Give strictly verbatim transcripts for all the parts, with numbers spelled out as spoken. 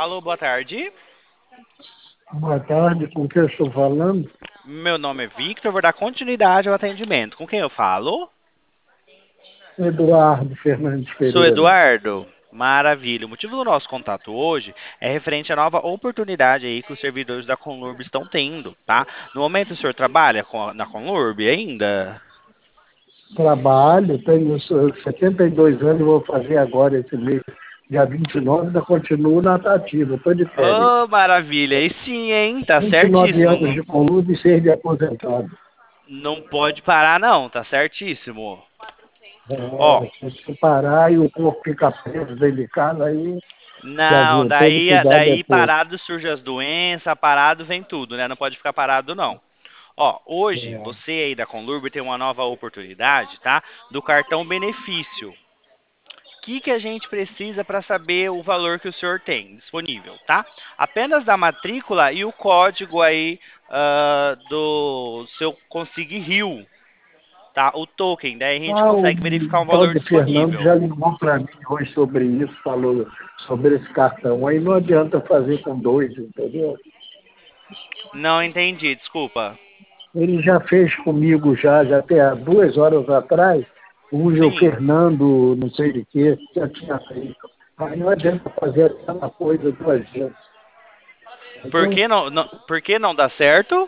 Alô, boa tarde. Boa tarde, com quem eu estou falando? Meu nome é Victor, vou dar continuidade ao atendimento. Com quem eu falo? Eduardo Fernandes Sou Pereira. Eduardo. Maravilha. O motivo do nosso contato hoje é referente à nova oportunidade aí que os servidores da Conlurb estão tendo, tá? No momento o senhor trabalha com a- na Conlurb ainda? Trabalho, tenho setenta e dois anos, vou fazer agora esse mês, dia vinte e nove, ainda continuo na ativa, estou de férias. Oh, maravilha. E sim, hein? Tá vinte e nove certíssimo. anos Não, de coluna e seis de aposentado. não pode parar não, tá certíssimo. Ó, É, se parar e o corpo fica preso, delicado, aí já não, viu, todo daí, cuidado é daí pouco. parado surge as doenças, parado vem tudo, né? Não pode ficar parado não. Ó, hoje É. você aí da Conlurb tem uma nova oportunidade, tá? Do cartão benefício. O que que a gente precisa para saber o valor que o senhor tem disponível, tá? Apenas da matrícula e o código aí ah, do seu Consig Rio, tá? O token, daí a gente Ah, o consegue verificar um tal valor de Fernando disponível. já ligou para mim hoje sobre isso, falou sobre esse cartão. Aí não adianta fazer com dois, entendeu? Não entendi, desculpa. Ele já fez comigo já, já tem há duas horas atrás, o o Sim. Fernando, não sei de que, já tinha feito. Aí não adianta fazer aquela coisa duas vezes. Por Entendeu? que não, não, por que não dá certo?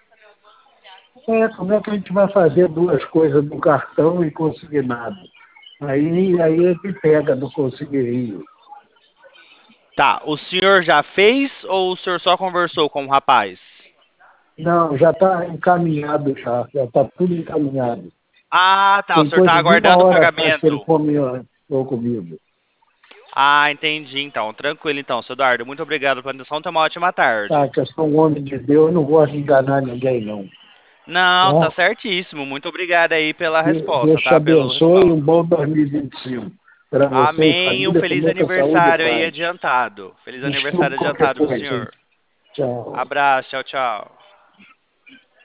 É, como é que a gente vai fazer duas coisas no cartão e conseguir nada? Aí, aí é que pega do conseguir. Tá, o senhor já fez ou o senhor só conversou com o rapaz? Não, já está encaminhado já, já está tudo encaminhado. Ah, tá, o Tem senhor tá coisa de uma aguardando o hora atrás que ele pagamento. comeu comigo. Ah, entendi, então. Tranquilo, então, seu Eduardo. Muito obrigado pela atenção. Tenha uma ótima Tá, tarde. que eu sou um homem de Deus, não gosto de enganar ninguém, não. Não, tá Tá? certíssimo. Muito obrigado aí pela Que resposta, Deus te tá? Pelo abençoe e um respaldo. bom dois mil e vinte e cinco para você e Amém. Um família, com feliz muita saúde e aniversário aí paz. adiantado. Feliz Desculpe aniversário qualquer adiantado pro coisa, hein? senhor. Tchau. Abraço, tchau, tchau.